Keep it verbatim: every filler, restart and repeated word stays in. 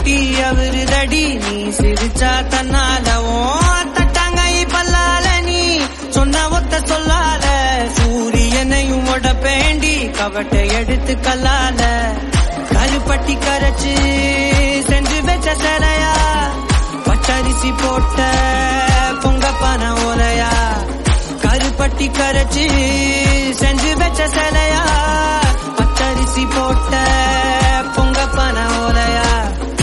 குட்டி அவரு தடி நீ சிரிச்சா தன்னாலவும் தட்டாங்கை பல்லால நீ சொன்ன ஒத்த சொல்லால சூரியனையும் உடப்பேண்டி கவட்டை எடுத்து கல்லால கருப்பட்டி கரைச்சு செஞ்சு வச்ச சிலையா பச்சரிசி போட்ட பொங்க பன ஓலையா கருப்பட்டி கரைச்சு செஞ்சு வச்ச சிலையா